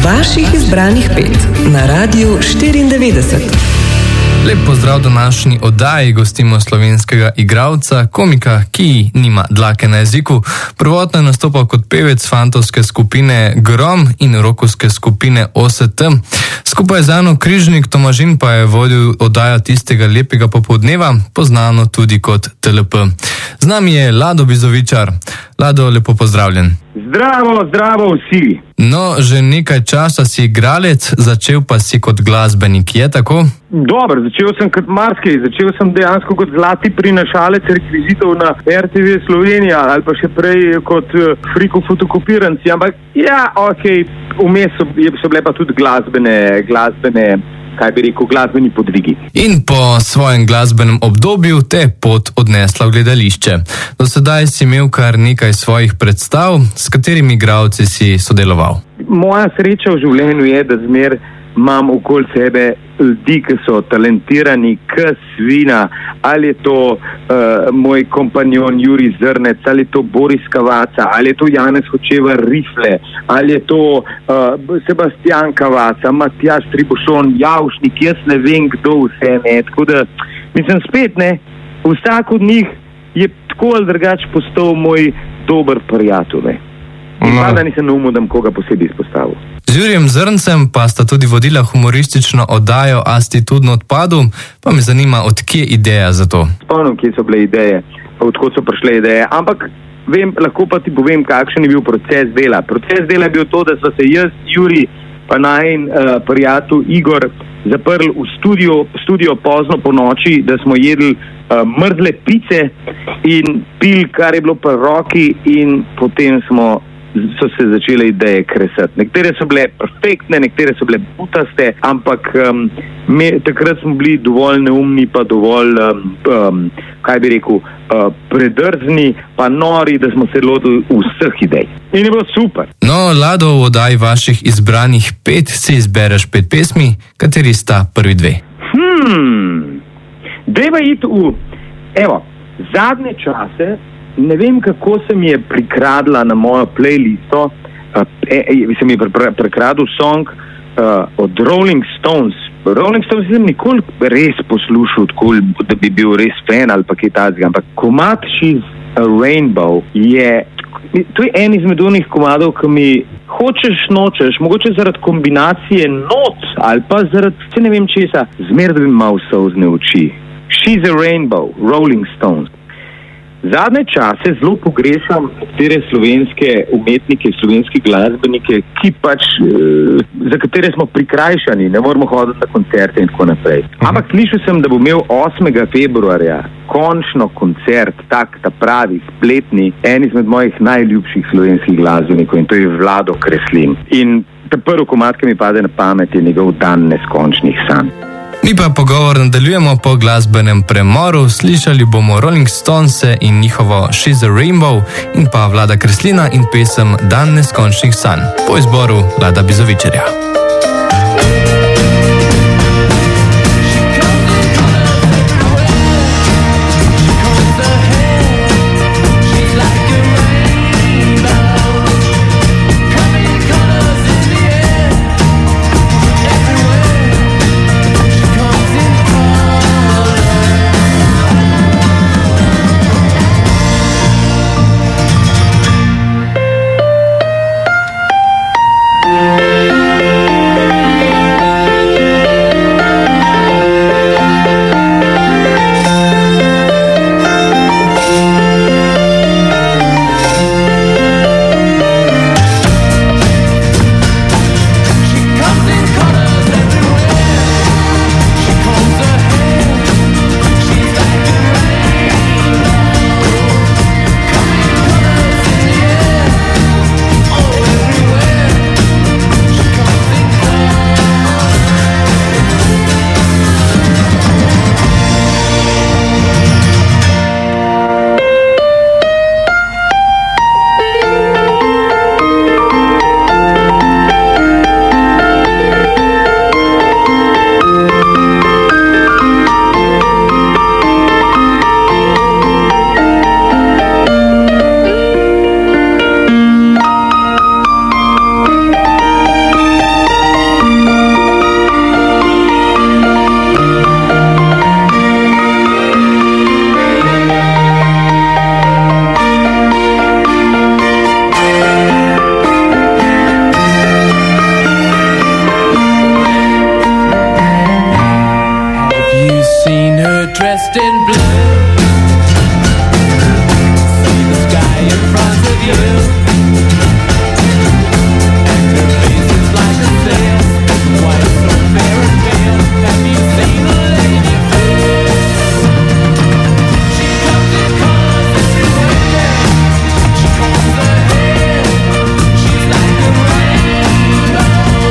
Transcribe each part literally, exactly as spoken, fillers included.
Vaših izbranih pet na Radiu štiriindevetdeset. Lep pozdrav današnji oddaji, gostimo slovenskega igralca, komika, ki nima dlake na jeziku. Prvotno je nastopal kot pevec fantovske skupine Grom in rokovske skupine O S T. Skupaj z Ano Križnik Tomažin pa je vodil oddajo Tistega lepega popoldneva, poznano tudi kot T L P. Z nami je Lado Bizovičar. Lado, lepo pozdravljen. Zdravo, zdravo vsi. No, že nekaj časa si igralec, začel pa si kot glasbenik, je tako? Dobro, začel sem kot marsikaj, začel sem dejansko kot zlati prinašalec rekvizitov na R T V Slovenija ali pa še prej kot friko fotokopiranci, ampak ja, okej, vmes so, so bile pa tudi glasbene, glasbene, kaj bi rekel, glasbeni podvigi. In po svojem glasbenem obdobju te pot odnesla v gledališče. Do sedaj si imel kar nekaj svojih predstav, s katerimi igralci si sodeloval. Moja sreča v življenju je, da zmer imam okoli sebe ljudi, ki so talentirani k svina, ali je to uh, moj kompanjon Jurij Zrnec, ali je to Boris Kavaca, ali je to Janez Hočevar Rifle, ali je to uh, Sebastian Kavaca, Matjaž Tribušon, Javšnik, jaz ne vem, kdo vse ne. Tako da, mislim, spet ne, vsak od njih je tako ali drugač postal moj dober prijatelj. In pa da nisem na umu, da koga posebej izpostavil. Z Jurijem Zrncem pa sta tudi vodila humoristično oddajo Asti Tudno odpadu, pa me zanima, od kje ideja za to? Spomnim, kje so bile ideje, odkot so prišle ideje, ampak vem, lahko pa ti povem, kakšen je bil proces dela. Proces dela je bil to, da so se jaz, Jurij, pa najin uh, prijatelj Igor zaprli v studio, studio pozno po noči, da smo jedli uh, mrzle pice in pil, kar je bilo pri roki, in potem smo so se začele ideje kresati. Nekatere so bile perfektne, nekatere so bile butaste, ampak um, me, takrat smo bili dovolj neumni, pa dovolj, um, um, kaj bi rekel, uh, predrzni, pa nori, da smo se lotili vseh idej. In je bilo super. No, Lado, v oddaji vaših izbranih pet si izbereš pet pesmi, kateri sta prvi dve? Hmm, deva iti v, evo, zadnje čase. Ne vem, kako se mi je prikradla na mojo playlisto, uh, e, e, se mi je pr- prikradl song uh, od Rolling Stones. Rolling Stones sem nikoli res poslušal, tako, da bi bil res fan ali pa kaj takega, ampak komad She's a Rainbow je, to je en izmed onih komadov, ki mi hočeš, nočeš, mogoče zaradi kombinacije not ali pa zaradi, se ne vem česa, zmer da bi imel solzne oči. She's a Rainbow, Rolling Stones. Zadnje čase zelo pogrešam nekatere slovenske umetnike, slovenske glasbenike, ki pač, e, za katere smo prikrajšani, ne moramo hoditi na koncerte in tako naprej. Ampak slišal sem, da bo imel osmega februarja končno koncert, tak, ta pravi, spletni, en izmed mojih najljubših slovenskih glasbenikov, in to je Vlado Kreslin. In ta prvi komad, ki mi pade na pamet, je njegov Dan neskončnih sanj. Mi pa pogovor nadaljujemo po glasbenem premoru, slišali bomo Rolling Stones in njihovo She's a Rainbow in pa Vlada Kreslina in pesem Dan neskončnih sanj po izboru Lada Bizovičarja. Thank you. dressed in blue. See the sky in front of you, and her face is like a sail, white so fair and pale. Have you seen a lady fair? She comes in colors everywhere. She combs her hair. She's like a rainbow.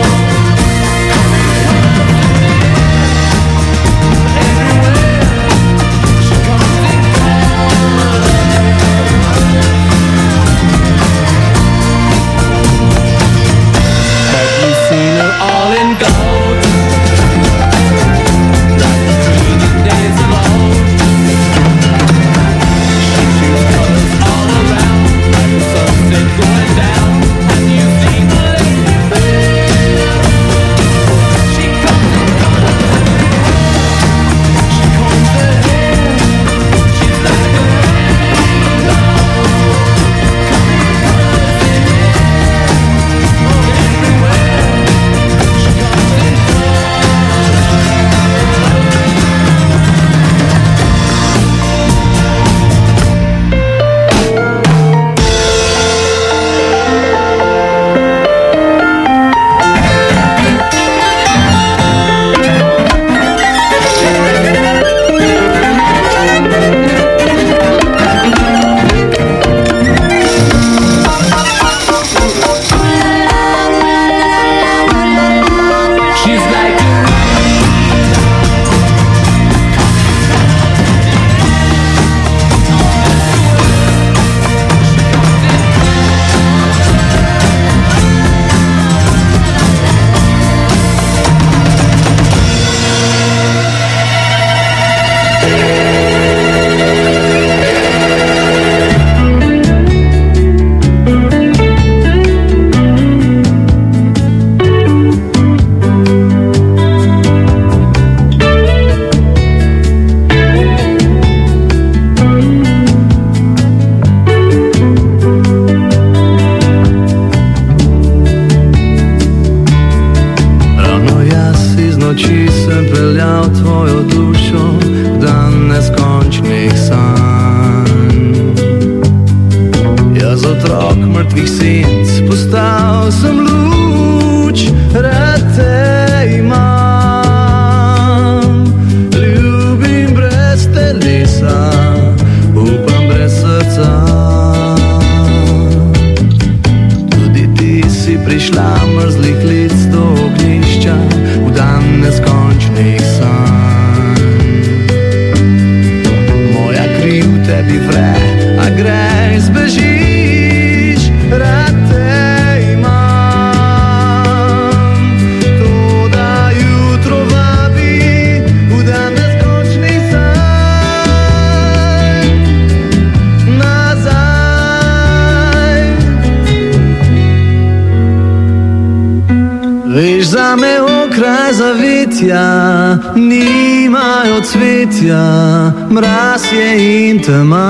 Nimajo cvetja, mraz je in tema,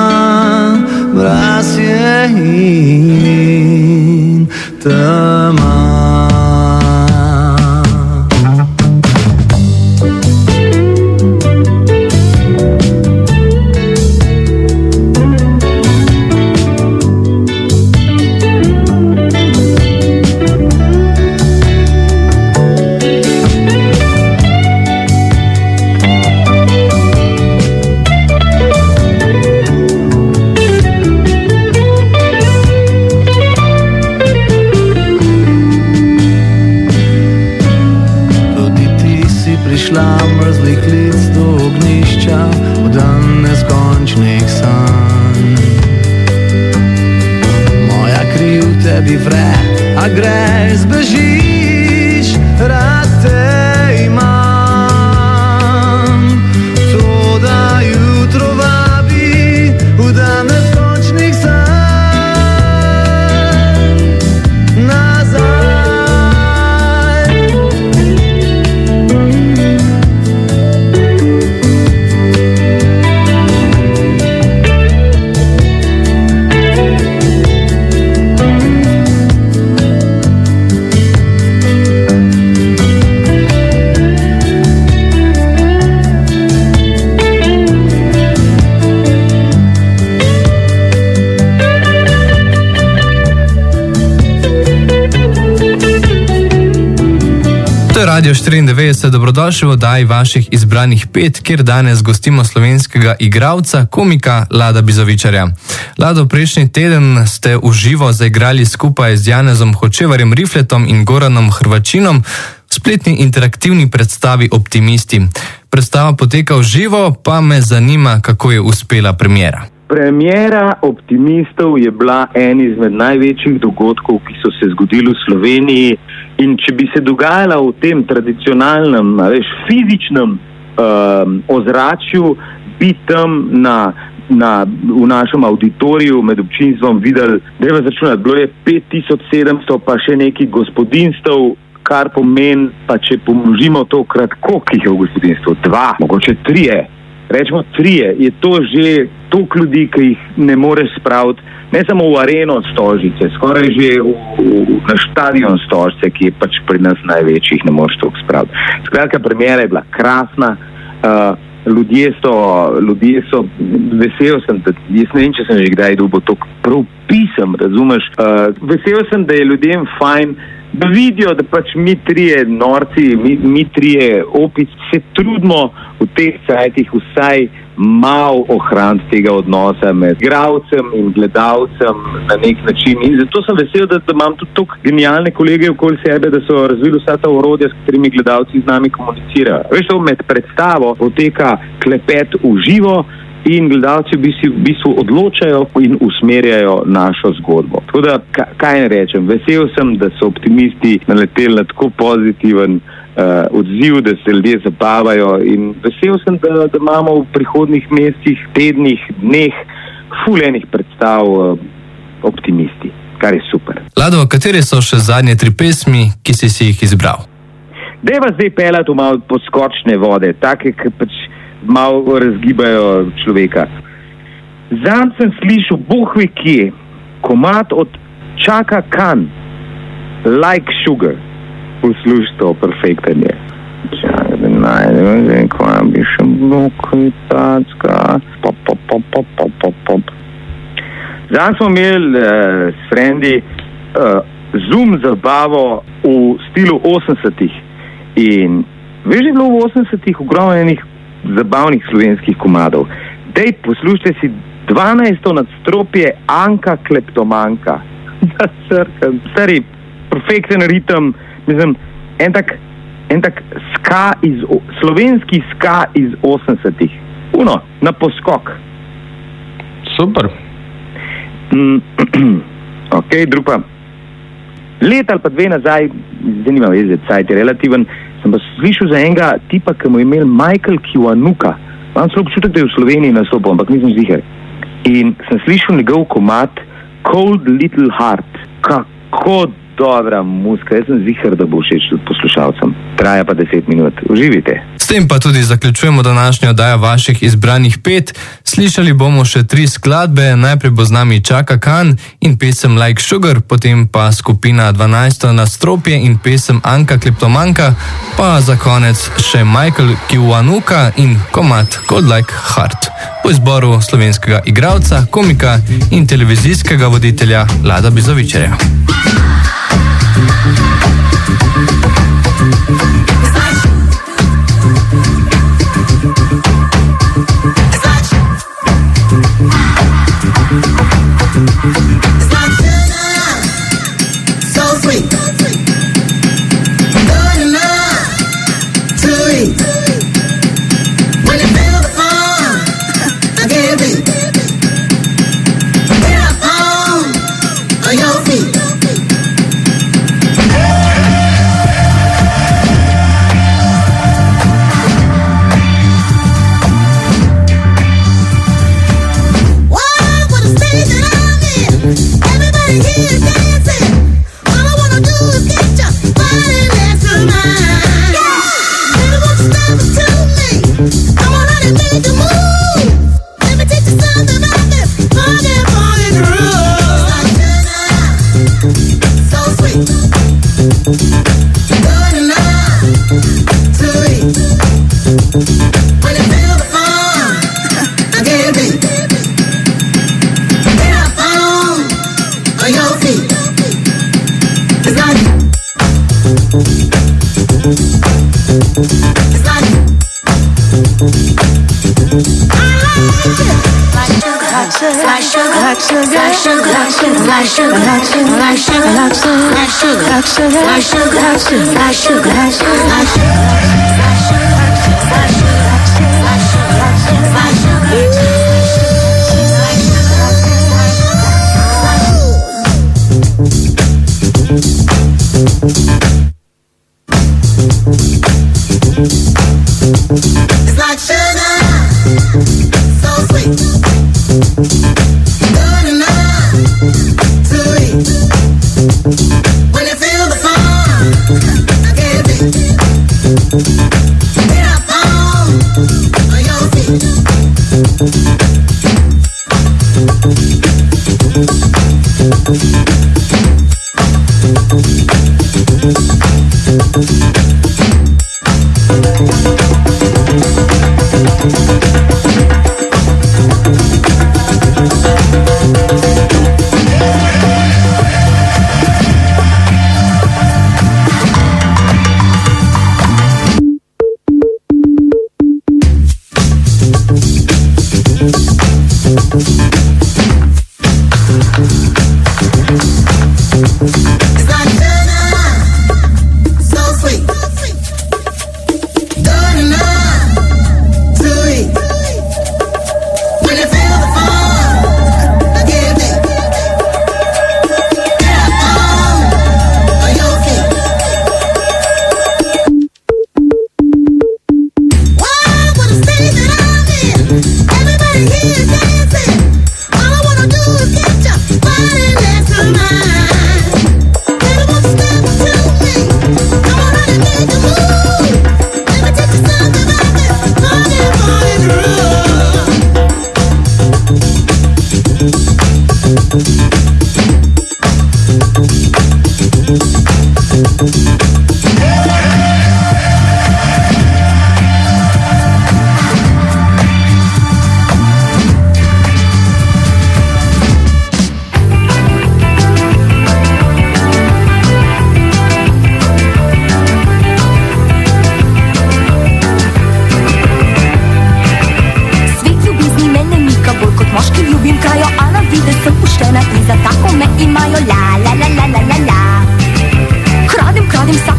mraz je in tema. je Radio štiriindevetdeset, dobrodošli v oddaji vaših izbranih pet, kjer danes gostimo slovenskega igralca, komika Lada Bizovičarja. Lado, prejšnji teden ste v živo zaigrali skupaj z Janezom Hočevarjem Rifletom in Goranom Hrvačinom v spletni interaktivni predstavi Optimisti. Predstava poteka v živo, pa me zanima, kako je uspela premiera. Premiera Optimistov je bila en izmed največjih dogodkov, ki so se zgodili v Sloveniji, in če bi se dogajala v tem tradicionalnem, veš, fizičnem um, ozračju, bi tam na, na, v našem auditoriju med občinstvom videli, da je začunati, bilo je pet tisoč sedemsto, pa še nekaj gospodinstv, kar pomeni, pa če pomnožimo to krat, koliko jih je v gospodinstvu? Dva, mogoče trije. Rečemo trije, je to že toliko ljudi, ki jih ne moreš spraviti, ne samo v areno Stožice, skoraj že v, v, na štadion Stožice, ki je pač pri nas največji, jih ne moreš toliko spraviti. Skratka, premiera je bila krasna, uh, ljudje so, ljudje so, vesel sem, da, jaz ne vem, če sem že kdaj dobil to prav pisem, razumeš, uh, vesel sem, da je ljudem fajn, da vidijo, da pač mi trije norci, mi, mi trije opici se trudimo v teh cajtih vsaj malo ohraniti tega odnosa med igralcem in gledalcem na nek način. In zato sem vesel, da, da imam tudi toliko genialne kolege okoli sebe, da so razvili vsa ta orodja, s katerimi gledalci z nami komunicirajo. Veš, to med predstavo poteka klepet v živo, in gledalci v bistvu, v bistvu odločajo in usmerjajo našo zgodbo. Tako da, kaj ne rečem, vesel sem, da so Optimisti naleteli na tako pozitiven uh, odziv, da se ljudje zabavajo, in vesel sem, da, da imamo v prihodnih mesecih, tednih, dneh fuljenih predstav uh, Optimisti, kar je super. Lado, katere so še zadnje tri pesmi, ki si si jih izbral? Dajva zdaj peljati v malo podskočne vode, take, ki pač malo razgibajo človeka. Zanj sem slišal, boh ve kje, komad od Chaka Khan, Like Sugar. Poslušaj to, perfekten je. Čakaj, da najdem, zdaj, kvam bi še bilo kvitacka. Pop, pop, pop, pop, pop, pop, pop. Zanj smo imeli uh, s frendi uh, Zoom zabavo v stilu osemdesetih. In veš, je bilo v osemdesetih ogromno enih zabavnih slovenskih komadov. Dej, poslušajte si dvanajsto nadstropje Anka Kleptomanka. Stari, perfekten ritem, mislim, en tak, en tak ska iz, slovenski ska iz osemdesetih. Uno, na poskok. Super. Mm, ok, drug pa. Let ali pa dve nazaj, zdaj nima veze, cajt je relativen, sem pa slišal za enega tipa, ki mu je imel Michael Kiwanuka. Imam celo občutek, da je v Sloveniji nastopil, ampak nisem ziher. In sem slišal njegov komad Cold Little Heart. Kako dobra muzika, jaz sem ziher, da bo všeč tudi poslušalcem. Traja pa deset minut. Uživite. S tem pa tudi zaključujemo današnjo oddajo vaših izbranih pet. Slišali bomo še tri skladbe, najprej bo z nami Chaka Khan in pesem Like Sugar, potem pa skupina dvanajsto nadstropje in pesem Anka Kleptomanka, pa za konec še Michael Kiwanuka in komad Cold Like Heart. Po izboru slovenskega igralca, komika in televizijskega voditelja Lada Bizovičarja. Your feet. sugar, like sugar, like sugar, like sugar, like sugar, like sugar, like sugar, like sugar, like sugar, like sugar, like sugar, like sugar, like sugar, like It's like sugar, so sweet. Good enough to eat. When you feel the fun, I can't beat. Get up on your feet. It's like sugar, so sweet. Good enough to eat. When you feel the fun, I can't beat. Get up on your feet. Wow, what a state that I'm in. Everybody here is dancing. All I wanna do is get your body next to mine. Baby, won't you step to me? Come on, honey, make a move. Let me teach you something about this funny, funny groove. Svet ljubezni mene mika bolj kot moški ljubim krajo, a na vide sem poštena in za tako me imajo la la la la la la la. Kradem, kradem,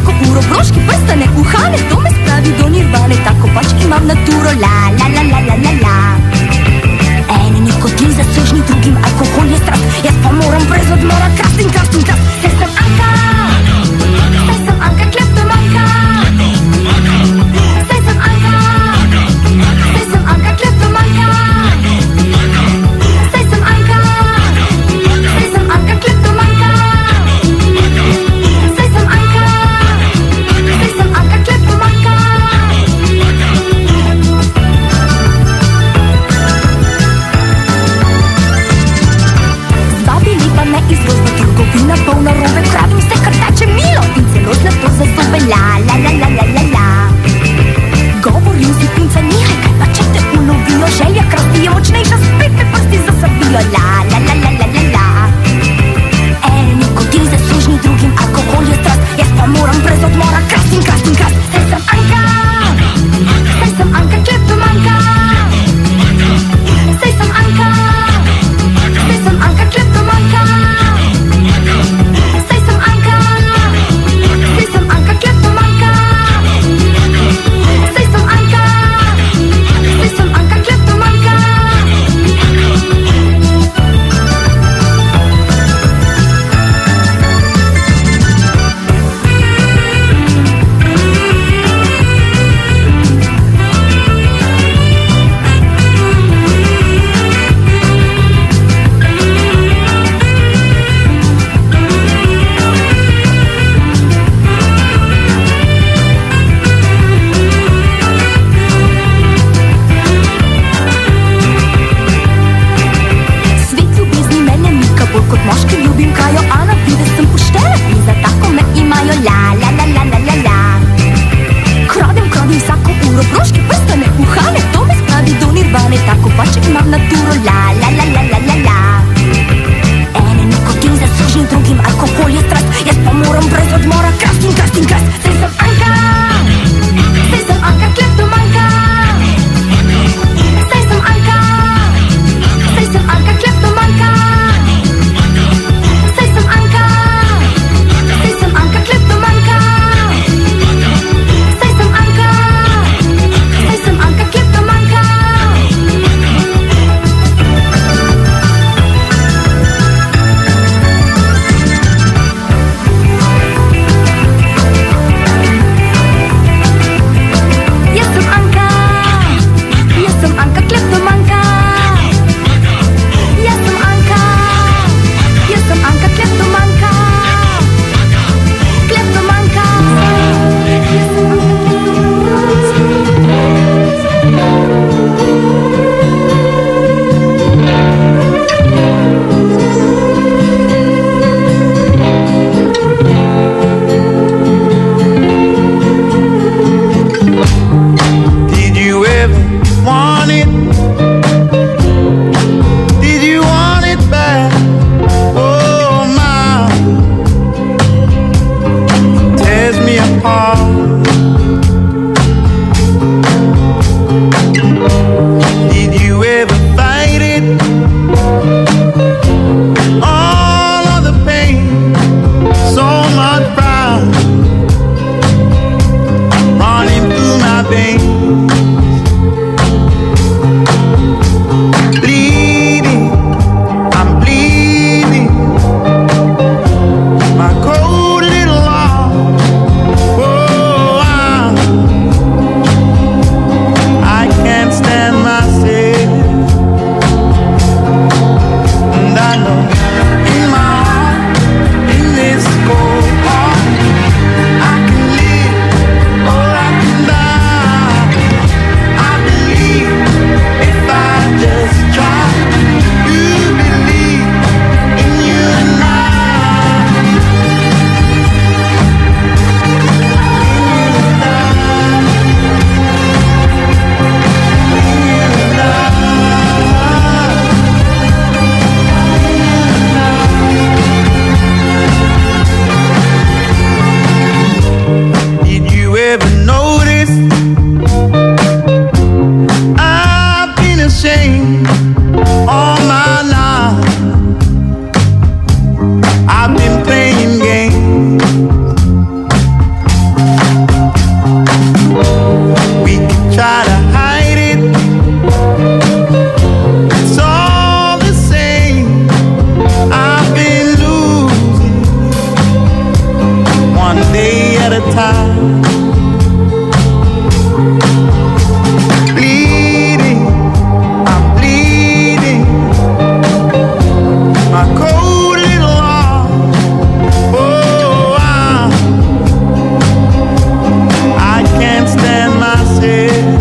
apart. Did you ever fight it? All of the pain, so much pride running through my veins. Bleeding, I'm bleeding. My cold little heart, oh, I, I can't stand myself. And I know in my heart, in this cold heart, I can live or I can die. I believe if I just try. You believe in you and I. Did you ever notice I've been ashamed all my life? I've been playing games. We can try to hide it. It's all the same. I've been losing one day at a time. Bleeding, I'm bleeding. My cold little heart, oh, I, I can't stand myself.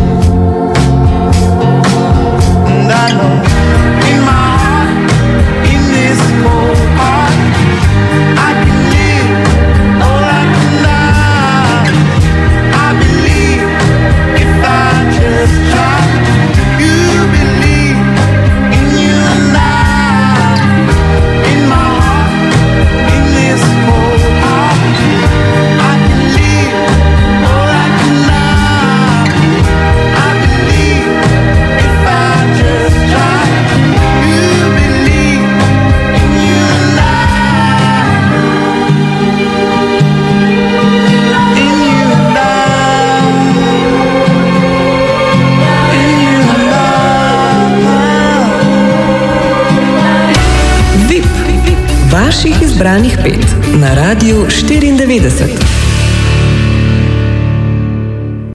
And I know in my heart, in this cold heart, I can live or I can die. I believe if I just try. You believe in you and I. In my heart, in this cold heart, I can live or I can die. I believe if I just try. You believe in you and I. In you and I. In you and I. V I P. Vaših izbranih pet na Radiu štiriindevetdeset.